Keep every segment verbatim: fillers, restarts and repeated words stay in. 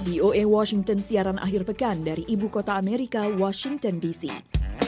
V O A Washington siaran akhir pekan dari ibu kota Amerika, Washington D C.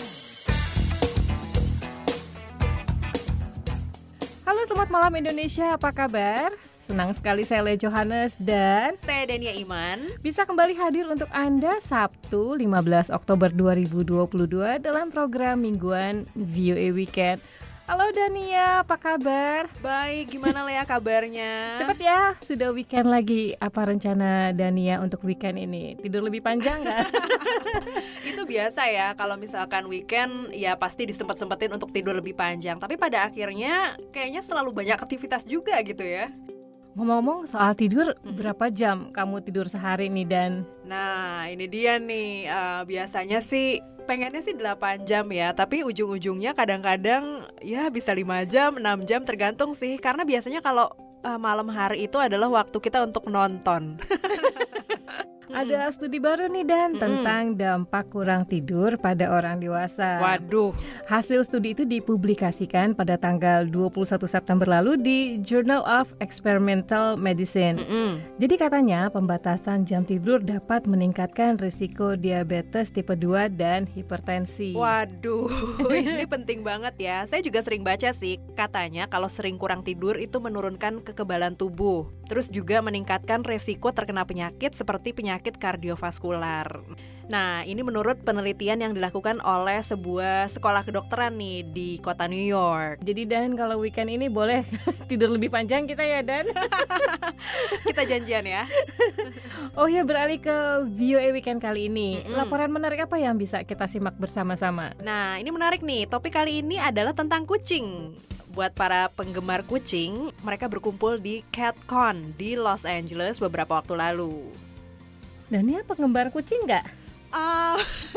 Halo, selamat malam Indonesia, apa kabar? Senang sekali saya Lea Johannes dan saya Dania Iman bisa kembali hadir untuk Anda Sabtu lima belas Oktober dua ribu dua puluh dua dalam program mingguan V O A Weekend. Halo Dania, apa kabar? Baik, gimana Lea kabarnya? Cepet ya, sudah weekend lagi. Apa rencana Dania untuk weekend ini? Tidur lebih panjang nggak? Itu biasa ya, kalau misalkan weekend ya pasti disempet-sempetin untuk tidur lebih panjang. Tapi pada akhirnya kayaknya selalu banyak aktivitas juga gitu ya. Ngomong-ngomong soal tidur, berapa jam kamu tidur sehari nih Dan? Nah ini dia nih, uh, biasanya sih pengennya sih delapan jam ya, tapi ujung-ujungnya kadang-kadang ya bisa lima jam, enam jam tergantung sih. Karena biasanya kalau uh, malam hari itu adalah waktu kita untuk nonton. Ada studi baru nih Dan mm-hmm. tentang dampak kurang tidur pada orang dewasa. Waduh. Hasil studi itu dipublikasikan pada tanggal dua puluh satu September lalu di Journal of Experimental Medicine. Mm-hmm. Jadi katanya pembatasan jam tidur dapat meningkatkan risiko diabetes tipe dua dan hipertensi. Waduh, ini penting banget ya. Saya juga sering baca sih, katanya kalau sering kurang tidur itu menurunkan kekebalan tubuh. Terus juga meningkatkan risiko terkena penyakit seperti penyakit kardiovaskular. Nah, ini menurut penelitian yang dilakukan oleh sebuah sekolah kedokteran nih di kota New York. Jadi Dan, kalau weekend ini boleh tidur lebih panjang kita ya Dan? Kita janjian ya. Oh ya, beralih ke V O A Weekend kali ini. Mm-hmm. Laporan menarik apa yang bisa kita simak bersama-sama? Nah, ini menarik nih. Topik kali ini adalah tentang kucing. Buat para penggemar kucing, mereka berkumpul di CatCon di Los Angeles beberapa waktu lalu. Dan ya penggemar kucing nggak? Uh,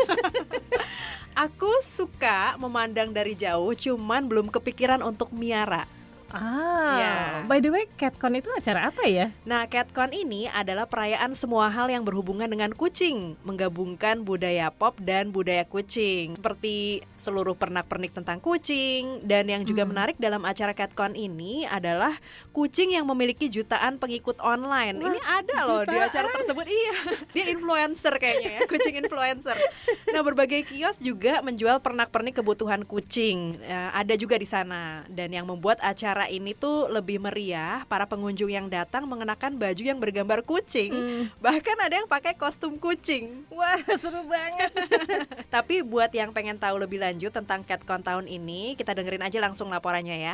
aku suka memandang dari jauh, cuman belum kepikiran untuk miara. Ah, yeah. By the way, CatCon itu acara apa ya? Nah, CatCon ini adalah perayaan semua hal yang berhubungan dengan kucing, menggabungkan budaya pop dan budaya kucing, seperti seluruh pernak-pernik tentang kucing. Dan yang juga hmm. menarik dalam acara CatCon ini adalah kucing yang memiliki jutaan pengikut online. Wah, ini ada loh jutaan. Di acara tersebut. Iya, dia influencer kayaknya ya, kucing influencer. Nah, berbagai kios juga menjual pernak-pernik kebutuhan kucing. Nah, ada juga di sana. Dan yang membuat acara ini tuh lebih meriah, para pengunjung yang datang mengenakan baju yang bergambar kucing. hmm. Bahkan ada yang pakai kostum kucing. Wah, seru banget. Tapi buat yang pengen tahu lebih lanjut tentang CatCon tahun ini, kita dengerin aja langsung laporannya ya.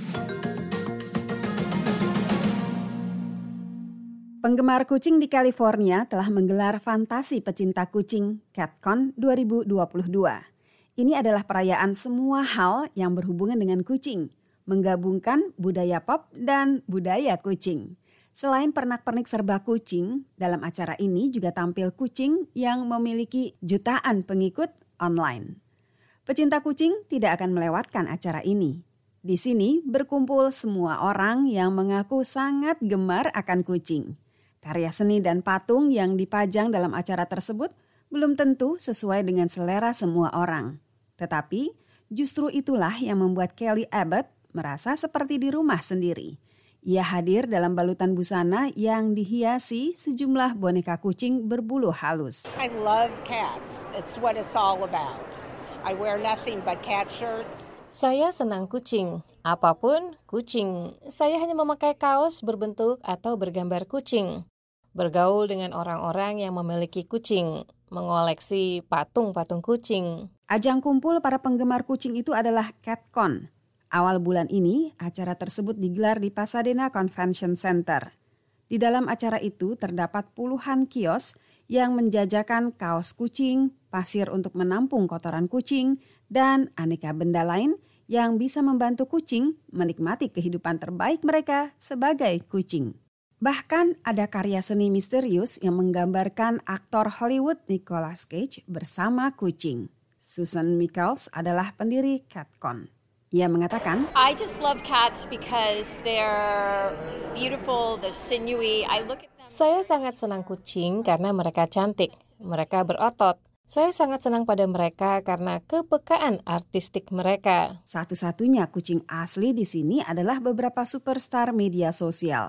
Penggemar kucing di California telah menggelar fantasi pecinta kucing CatCon dua ribu dua puluh dua. Ini adalah perayaan semua hal yang berhubungan dengan kucing, menggabungkan budaya pop dan budaya kucing. Selain pernak-pernik serba kucing, dalam acara ini juga tampil kucing yang memiliki jutaan pengikut online. Pecinta kucing tidak akan melewatkan acara ini. Di sini berkumpul semua orang yang mengaku sangat gemar akan kucing. Karya seni dan patung yang dipajang dalam acara tersebut belum tentu sesuai dengan selera semua orang. Tetapi justru itulah yang membuat Kelly Abbott merasa seperti di rumah sendiri. Ia hadir dalam balutan busana yang dihiasi sejumlah boneka kucing berbulu halus. I love cats. It's what it's all about. I wear nothing but cat shirts. Saya senang kucing. Apapun kucing. Saya hanya memakai kaos berbentuk atau bergambar kucing. Bergaul dengan orang-orang yang memiliki kucing. Mengoleksi patung-patung kucing. Ajang kumpul para penggemar kucing itu adalah CatCon. Awal bulan ini, acara tersebut digelar di Pasadena Convention Center. Di dalam acara itu terdapat puluhan kios yang menjajakan kaos kucing, pasir untuk menampung kotoran kucing, dan aneka benda lain yang bisa membantu kucing menikmati kehidupan terbaik mereka sebagai kucing. Bahkan ada karya seni misterius yang menggambarkan aktor Hollywood Nicolas Cage bersama kucing. Susan Michaels adalah pendiri CatCon. Ia mengatakan, I just love cats because they're beautiful, they're sinewy. I look at them. Saya sangat senang kucing karena mereka cantik, mereka berotot. Saya sangat senang pada mereka karena kepekaan artistik mereka. Satu-satunya kucing asli di sini adalah beberapa superstar media sosial.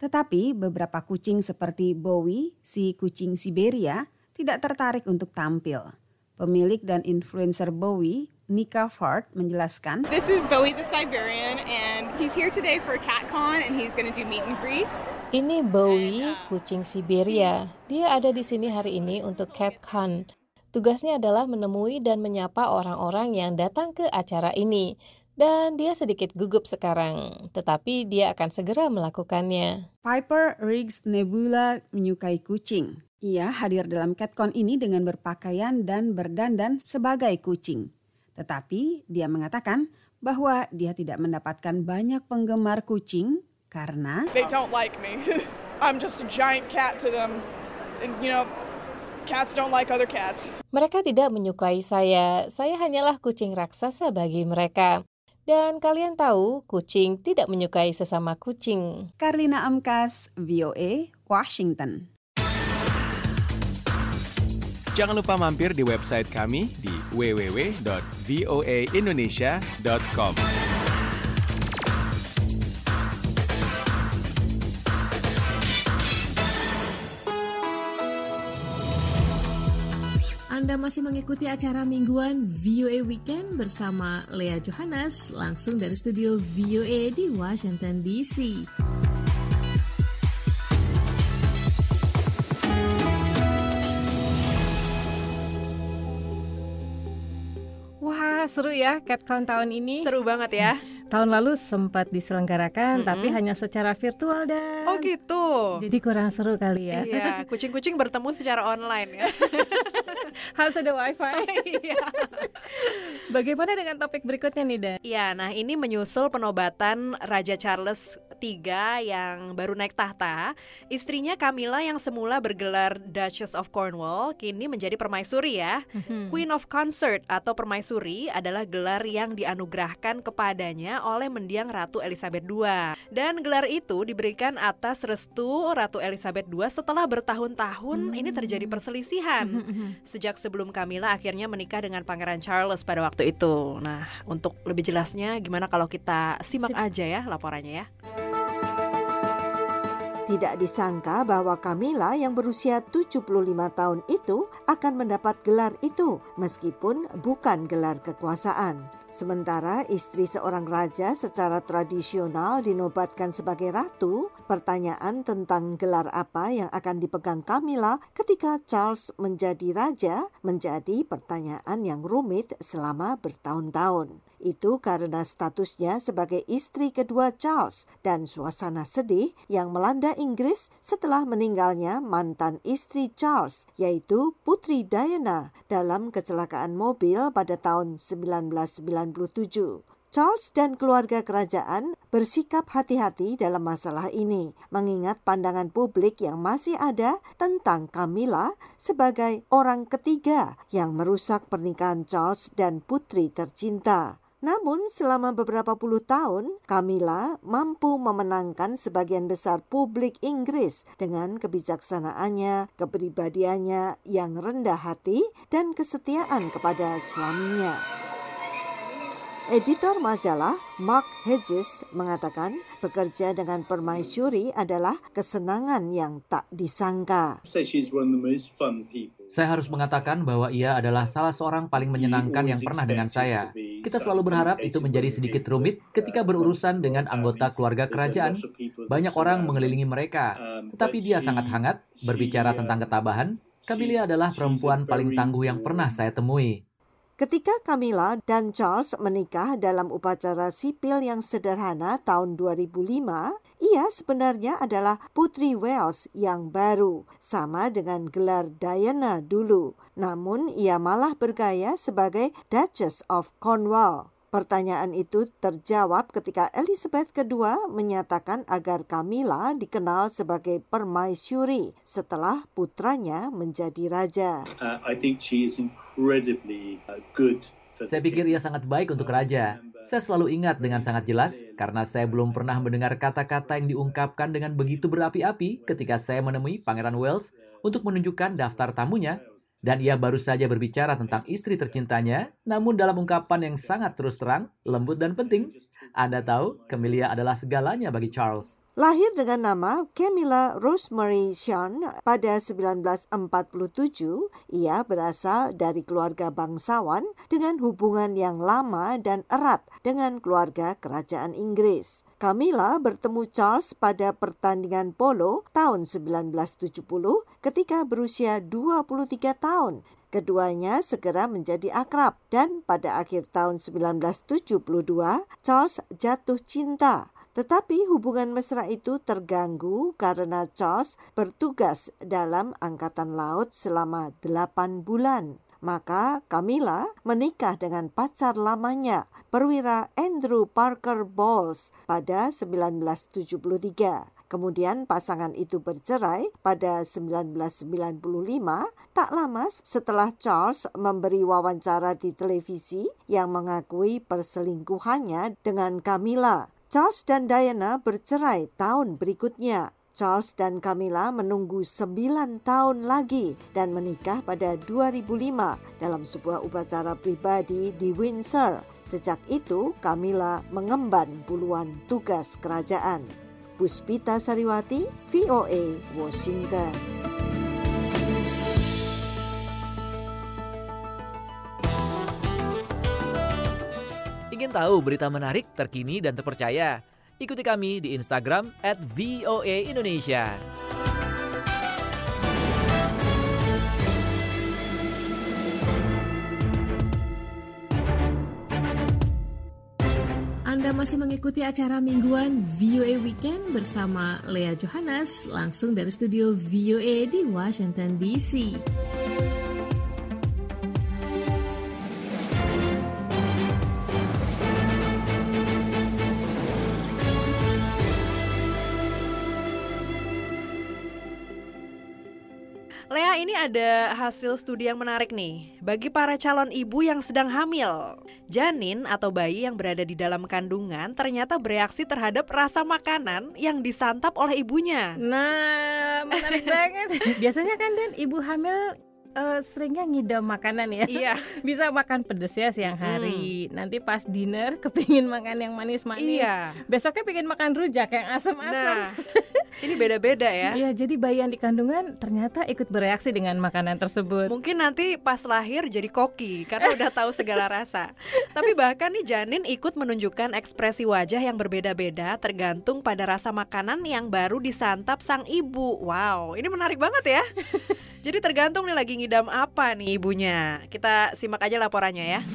Tetapi beberapa kucing seperti Bowie, si kucing Siberia, tidak tertarik untuk tampil. Pemilik dan influencer Bowie, Nika Ford, menjelaskan, This is Bowie the Siberian and he's here today for CatCon and he's going to do meet and greets. Ini Bowie, kucing Siberia. Dia ada di sini hari ini untuk CatCon. Tugasnya adalah menemui dan menyapa orang-orang yang datang ke acara ini. Dan dia sedikit gugup sekarang, tetapi dia akan segera melakukannya. Piper Riggs Nebula menyukai kucing. Ia hadir dalam CatCon ini dengan berpakaian dan berdandan sebagai kucing. Tetapi dia mengatakan bahwa dia tidak mendapatkan banyak penggemar kucing karena They don't like me. I'm just a giant cat to them. And, you know, cats don't like other cats. Mereka tidak menyukai saya. Saya hanyalah kucing raksasa bagi mereka. Dan kalian tahu, kucing tidak menyukai sesama kucing. Karlina Amkas, V O A, Washington. Jangan lupa mampir di website kami di w w w dot voa indonesia dot com. Anda masih mengikuti acara mingguan V O A Weekend bersama Lea Johannes langsung dari studio V O A di Washington D C. Wah, seru ya CatCon tahun ini. Seru banget ya. Tahun lalu sempat diselenggarakan, mm-hmm. tapi hanya secara virtual dan... Oh gitu. Jadi kurang seru kali ya. Iya, kucing-kucing bertemu secara online ya. Harus ada wifi. Iya. Bagaimana dengan topik berikutnya nih, Dan? Iya, nah ini menyusul penobatan Raja Charles ketiga yang baru naik tahta. Istrinya Camilla yang semula bergelar Duchess of Cornwall kini menjadi permaisuri ya. Mm-hmm. Queen of Consort atau permaisuri adalah gelar yang dianugerahkan kepadanya oleh mendiang Ratu Elizabeth kedua. Dan gelar itu diberikan atas restu Ratu Elizabeth kedua setelah bertahun-tahun mm-hmm. ini terjadi perselisihan. Mm-hmm. Sejak sebelum Camilla akhirnya menikah dengan Pangeran Charles pada waktu itu. Nah, untuk lebih jelasnya gimana kalau kita simak Sip. aja ya laporannya ya. Tidak disangka bahwa Camilla yang berusia tujuh puluh lima tahun itu akan mendapat gelar itu meskipun bukan gelar kekuasaan. Sementara istri seorang raja secara tradisional dinobatkan sebagai ratu, pertanyaan tentang gelar apa yang akan dipegang Camilla ketika Charles menjadi raja menjadi pertanyaan yang rumit selama bertahun-tahun. Itu karena statusnya sebagai istri kedua Charles dan suasana sedih yang melanda Inggris setelah meninggalnya mantan istri Charles, yaitu Putri Diana dalam kecelakaan mobil pada tahun sembilan belas sembilan puluh tujuh. Charles dan keluarga kerajaan bersikap hati-hati dalam masalah ini, mengingat pandangan publik yang masih ada tentang Camilla sebagai orang ketiga yang merusak pernikahan Charles dan putri tercinta. Namun selama beberapa puluh tahun, Camilla mampu memenangkan sebagian besar publik Inggris dengan kebijaksanaannya, kepribadiannya yang rendah hati, dan kesetiaan kepada suaminya. Editor majalah Mark Hedges mengatakan bekerja dengan permaisuri adalah kesenangan yang tak disangka. Saya harus mengatakan bahwa ia adalah salah seorang paling menyenangkan yang pernah dengan saya. Kita selalu berharap itu menjadi sedikit rumit ketika berurusan dengan anggota keluarga kerajaan. Banyak orang mengelilingi mereka, tetapi dia sangat hangat berbicara tentang ketabahan. Camilla adalah perempuan paling tangguh yang pernah saya temui. Ketika Camilla dan Charles menikah dalam upacara sipil yang sederhana tahun dua ribu lima, ia sebenarnya adalah Putri Wales yang baru, sama dengan gelar Diana dulu. Namun ia malah bergaya sebagai Duchess of Cornwall. Pertanyaan itu terjawab ketika Elizabeth kedua menyatakan agar Camilla dikenal sebagai permaisuri setelah putranya menjadi raja. Uh, I think she is incredibly uh, good. Saya pikir ia sangat baik untuk raja. Saya selalu ingat dengan sangat jelas karena saya belum pernah mendengar kata-kata yang diungkapkan dengan begitu berapi-api ketika saya menemui Pangeran Wales untuk menunjukkan daftar tamunya. Dan ia baru saja berbicara tentang istri tercintanya, namun dalam ungkapan yang sangat terus terang, lembut dan penting. Anda tahu, Camilla adalah segalanya bagi Charles. Lahir dengan nama Camilla Rosemary Sean pada sembilan belas empat puluh tujuh, ia berasal dari keluarga bangsawan dengan hubungan yang lama dan erat dengan keluarga kerajaan Inggris. Camilla bertemu Charles pada pertandingan polo tahun sembilan belas tujuh puluh ketika berusia dua puluh tiga tahun. Keduanya segera menjadi akrab dan pada akhir tahun sembilan belas tujuh puluh dua, Charles jatuh cinta. Tetapi hubungan mesra itu terganggu karena Charles bertugas dalam Angkatan Laut selama delapan bulan. Maka Camilla menikah dengan pacar lamanya, perwira Andrew Parker Bowles pada sembilan belas tujuh puluh tiga. Kemudian pasangan itu bercerai pada sembilan belas sembilan puluh lima, tak lama setelah Charles memberi wawancara di televisi yang mengakui perselingkuhannya dengan Camilla. Charles dan Diana bercerai tahun berikutnya. Charles dan Camilla menunggu sembilan tahun lagi dan menikah pada dua ribu lima dalam sebuah upacara pribadi di Windsor. Sejak itu, Camilla mengemban puluhan tugas kerajaan. Puspita Sariwati, V O A, Washington. Ingin tahu berita menarik, terkini, dan terpercaya? Ikuti kami di Instagram at V O A Indonesia. Anda masih mengikuti acara mingguan V O A Weekend bersama Lea Johannes, langsung dari studio V O A di Washington D C. Lea, ini ada hasil studi yang menarik nih. Bagi para calon ibu yang sedang hamil, janin atau bayi yang berada di dalam kandungan ternyata bereaksi terhadap rasa makanan yang disantap oleh ibunya. Nah, menarik banget. Biasanya kan Dan, ibu hamil Uh, seringnya ngidam makanan ya. Iya. Bisa makan pedes ya siang hari. Hmm. Nanti pas dinner kepingin makan yang manis-manis. Iya. Besoknya pengen makan rujak yang asam-asam. Nah, ini beda-beda ya. Iya, jadi bayi yang di kandungan ternyata ikut bereaksi dengan makanan tersebut. Mungkin nanti pas lahir jadi koki karena udah tahu segala rasa. Tapi bahkan nih janin ikut menunjukkan ekspresi wajah yang berbeda-beda tergantung pada rasa makanan yang baru disantap sang ibu. Wow, ini menarik banget ya. Jadi tergantung nih lagi ngidam apa nih ibunya. Kita simak aja laporannya ya.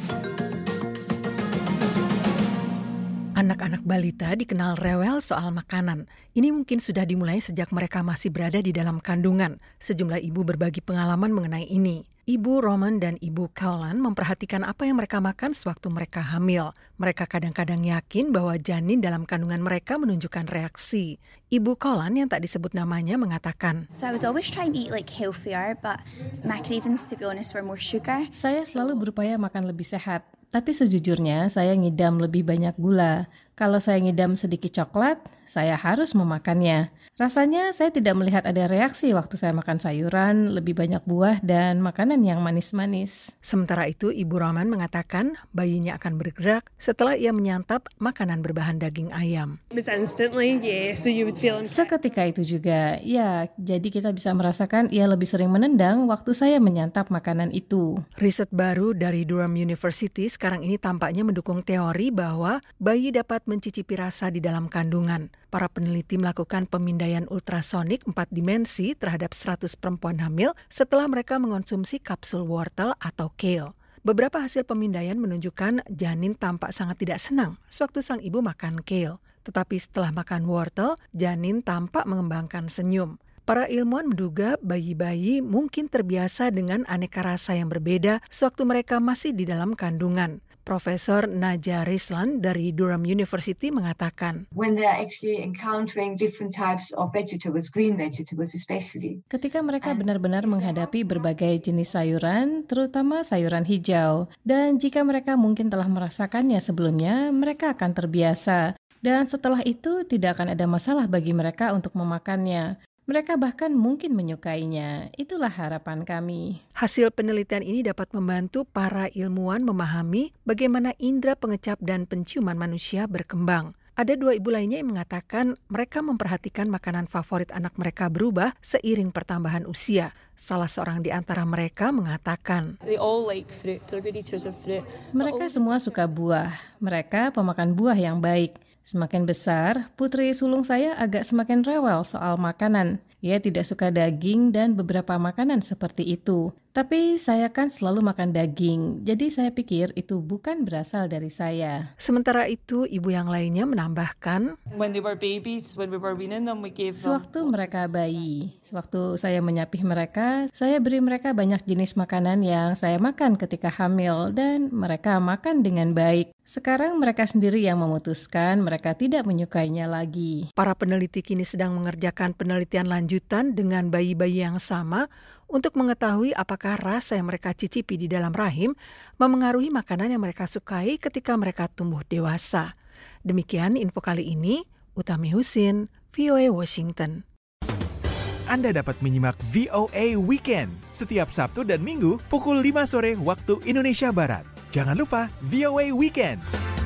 Anak-anak balita dikenal rewel soal makanan. Ini mungkin sudah dimulai sejak mereka masih berada di dalam kandungan. Sejumlah ibu berbagi pengalaman mengenai ini. Ibu Roman dan Ibu Cowlan memperhatikan apa yang mereka makan sewaktu mereka hamil. Mereka kadang-kadang yakin bahwa janin dalam kandungan mereka menunjukkan reaksi. Ibu Cowlan yang tak disebut namanya mengatakan, So I would always try and eat like healthier, but my cravings, to be honest, were more sugar. Saya selalu berupaya makan lebih sehat, tapi sejujurnya saya ngidam lebih banyak gula. Kalau saya ngidam sedikit coklat, saya harus memakannya. Rasanya saya tidak melihat ada reaksi waktu saya makan sayuran, lebih banyak buah, dan makanan yang manis-manis. Sementara itu, Ibu Roman mengatakan bayinya akan bergerak setelah ia menyantap makanan berbahan daging ayam. Seketika itu juga, ya, jadi kita bisa merasakan ia lebih sering menendang waktu saya menyantap makanan itu. Riset baru dari Durham University sekarang ini tampaknya mendukung teori bahwa bayi dapat mencicipi rasa di dalam kandungan. Para peneliti melakukan pemindaian ultrasonik empat dimensi terhadap seratus perempuan hamil setelah mereka mengonsumsi kapsul wortel atau kale. Beberapa hasil pemindaian menunjukkan janin tampak sangat tidak senang sewaktu sang ibu makan kale. Tetapi setelah makan wortel, janin tampak mengembangkan senyum. Para ilmuwan menduga bayi-bayi mungkin terbiasa dengan aneka rasa yang berbeda sewaktu mereka masih di dalam kandungan. Profesor Naja Rislan dari Durham University mengatakan, When they are actually encountering different types of vegetables, green vegetables especially. Ketika mereka benar-benar menghadapi berbagai jenis sayuran, terutama sayuran hijau, dan jika mereka mungkin telah merasakannya sebelumnya, mereka akan terbiasa. Dan setelah itu tidak akan ada masalah bagi mereka untuk memakannya. Mereka bahkan mungkin menyukainya. Itulah harapan kami. Hasil penelitian ini dapat membantu para ilmuwan memahami bagaimana indera pengecap dan penciuman manusia berkembang. Ada dua ibu lainnya yang mengatakan mereka memperhatikan makanan favorit anak mereka berubah seiring pertambahan usia. Salah seorang di antara mereka mengatakan, mereka semua suka buah. Mereka pemakan buah yang baik. Semakin besar, putri sulung saya agak semakin rewel soal makanan. Ia tidak suka daging dan beberapa makanan seperti itu. Tapi saya kan selalu makan daging, jadi saya pikir itu bukan berasal dari saya. Sementara itu, ibu yang lainnya menambahkan, When they were babies, when we were weaning them, we gave them... Sewaktu mereka bayi, sewaktu saya menyapih mereka, saya beri mereka banyak jenis makanan yang saya makan ketika hamil dan mereka makan dengan baik. Sekarang mereka sendiri yang memutuskan mereka tidak menyukainya lagi. Para peneliti kini sedang mengerjakan penelitian lanjutan dengan bayi-bayi yang sama untuk mengetahui apakah rasa yang mereka cicipi di dalam rahim memengaruhi makanan yang mereka sukai ketika mereka tumbuh dewasa. Demikian info kali ini, Utami Husin, V O A Washington. Anda dapat menyimak V O A Weekend setiap Sabtu dan Minggu pukul lima sore waktu Indonesia Barat. Jangan lupa V O A Weekend.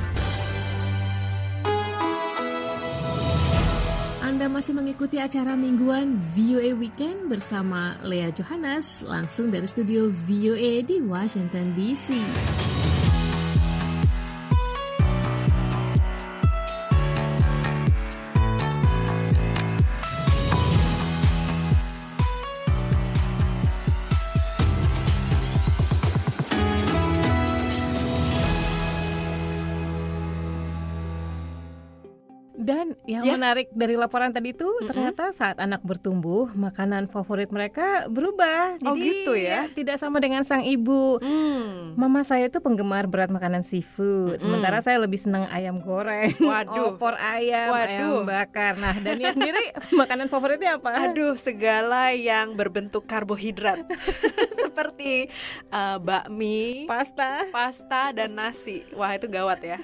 Anda masih mengikuti acara mingguan V O A Weekend bersama Lea Johannes langsung dari studio V O A di Washington D C. Dan yang Ya. menarik dari laporan tadi itu Mm-mm. ternyata saat anak bertumbuh makanan favorit mereka berubah. Oh, Jadi gitu ya? tidak sama dengan sang ibu. Hmm. Mama saya itu penggemar berat makanan seafood. Mm-mm. Sementara saya lebih senang ayam goreng, Waduh. opor ayam, Waduh. ayam bakar. Nah, Dania sendiri makanan favoritnya apa? Aduh, segala yang berbentuk karbohidrat. Seperti uh, bakmi, pasta, pasta dan nasi. Wah, itu gawat ya.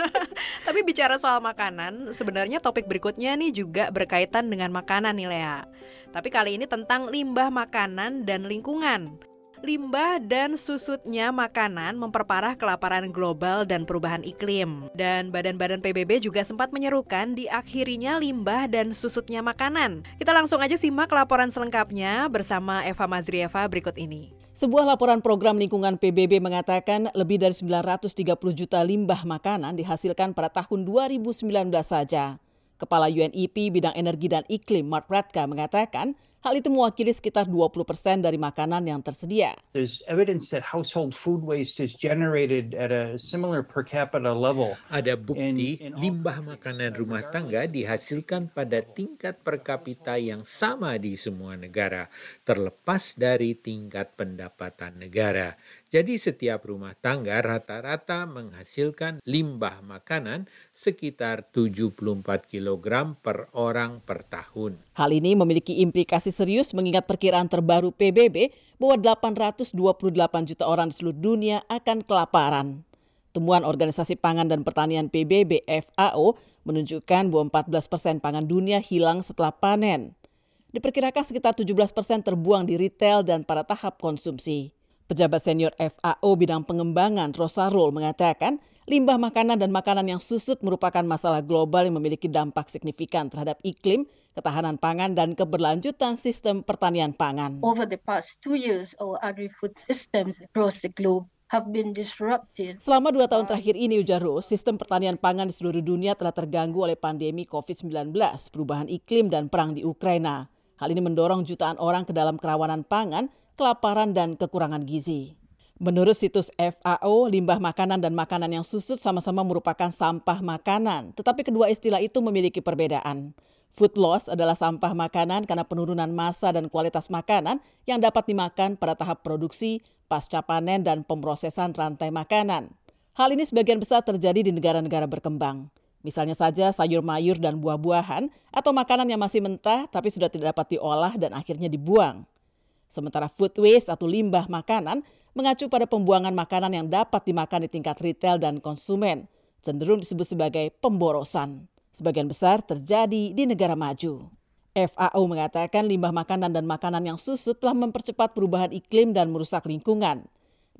Tapi bicara soal makanan, sebenarnya topik berikutnya nih juga berkaitan dengan makanan nih Lea. Tapi kali ini tentang limbah makanan dan lingkungan. Limbah dan susutnya makanan memperparah kelaparan global dan perubahan iklim. Dan badan-badan P B B juga sempat menyerukan diakhirinya limbah dan susutnya makanan. Kita langsung aja simak laporan selengkapnya bersama Eva Mazrieva berikut ini. Sebuah laporan program lingkungan P B B mengatakan lebih dari sembilan ratus tiga puluh juta limbah makanan dihasilkan pada tahun dua ribu sembilan belas saja. Kepala U N E P bidang energi dan iklim Mark Radka mengatakan hal itu mewakili sekitar dua puluh persen dari makanan yang tersedia. There's evidence that household food waste is generated at a similar per capita level. Ada bukti limbah makanan rumah tangga dihasilkan pada tingkat per kapita yang sama di semua negara, terlepas dari tingkat pendapatan negara. Jadi setiap rumah tangga rata-rata menghasilkan limbah makanan sekitar tujuh puluh empat kilogram per orang per tahun. Hal ini memiliki implikasi serius mengingat perkiraan terbaru P B B bahwa delapan ratus dua puluh delapan juta orang di seluruh dunia akan kelaparan. Temuan Organisasi Pangan dan Pertanian P B B F A O menunjukkan bahwa empat belas persen pangan dunia hilang setelah panen. Diperkirakan sekitar tujuh belas persen terbuang di retail dan pada tahap konsumsi. Pejabat senior F A O bidang pengembangan Rosa Roll mengatakan limbah makanan dan makanan yang susut merupakan masalah global yang memiliki dampak signifikan terhadap iklim, ketahanan pangan, dan keberlanjutan sistem pertanian pangan. Over the past two years, our agri-food systems across the globe have been disrupted. Selama dua tahun terakhir ini, ujar Ross, sistem pertanian pangan di seluruh dunia telah terganggu oleh pandemi covid sembilan belas, perubahan iklim, dan perang di Ukraina. Hal ini mendorong jutaan orang ke dalam kerawanan pangan, kelaparan, dan kekurangan gizi. Menurut situs F A O, limbah makanan dan makanan yang susut sama-sama merupakan sampah makanan, tetapi kedua istilah itu memiliki perbedaan. Food loss adalah sampah makanan karena penurunan massa dan kualitas makanan yang dapat dimakan pada tahap produksi, pasca panen, dan pemrosesan rantai makanan. Hal ini sebagian besar terjadi di negara-negara berkembang. Misalnya saja sayur mayur dan buah-buahan atau makanan yang masih mentah tapi sudah tidak dapat diolah dan akhirnya dibuang. Sementara food waste atau limbah makanan mengacu pada pembuangan makanan yang dapat dimakan di tingkat retail dan konsumen, cenderung disebut sebagai pemborosan. Sebagian besar terjadi di negara maju. F A O mengatakan limbah makanan dan makanan yang susut telah mempercepat perubahan iklim dan merusak lingkungan.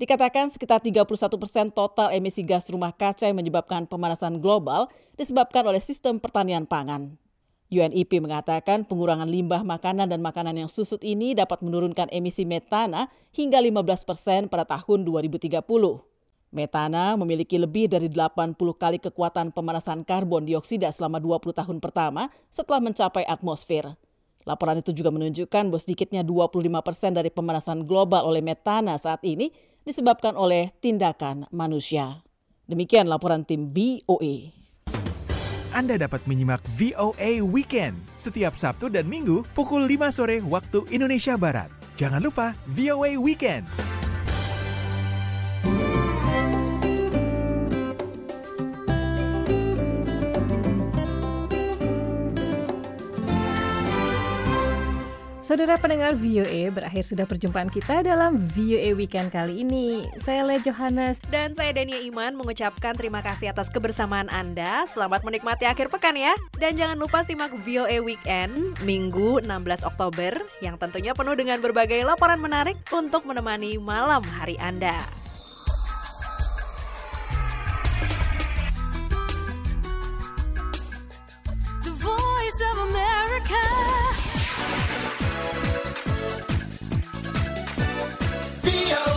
Dikatakan sekitar tiga puluh satu persen total emisi gas rumah kaca yang menyebabkan pemanasan global disebabkan oleh sistem pertanian pangan. U N E P mengatakan pengurangan limbah makanan dan makanan yang susut ini dapat menurunkan emisi metana hingga lima belas persen pada tahun dua ribu tiga puluh. Metana memiliki lebih dari delapan puluh kali kekuatan pemanasan karbon dioksida selama dua puluh tahun pertama setelah mencapai atmosfer. Laporan itu juga menunjukkan bahwa sedikitnya dua puluh lima persen dari pemanasan global oleh metana saat ini disebabkan oleh tindakan manusia. Demikian laporan tim V O A. Anda dapat menyimak V O A Weekend setiap Sabtu dan Minggu pukul lima sore waktu Indonesia Barat. Jangan lupa V O A Weekend. Saudara pendengar V O A, berakhir sudah perjumpaan kita dalam V O A Weekend kali ini. Saya Lea Johannes dan saya Dania Iman mengucapkan terima kasih atas kebersamaan Anda. Selamat menikmati akhir pekan ya. Dan jangan lupa simak V O A Weekend Minggu enam belas Oktober yang tentunya penuh dengan berbagai laporan menarik untuk menemani malam hari Anda. The Voice of America. V O A